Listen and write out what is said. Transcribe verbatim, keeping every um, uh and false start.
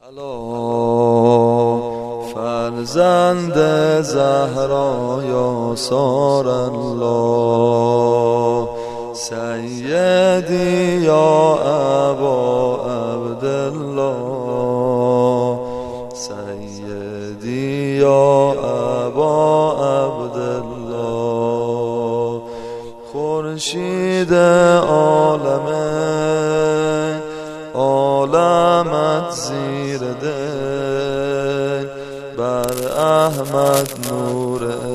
الا فرزند زهرا یا سار الله سیدی یا ابا عبدالله سیدی یا ابا عبدالله خورشید عالم عالمت زیر دل بر احمد نور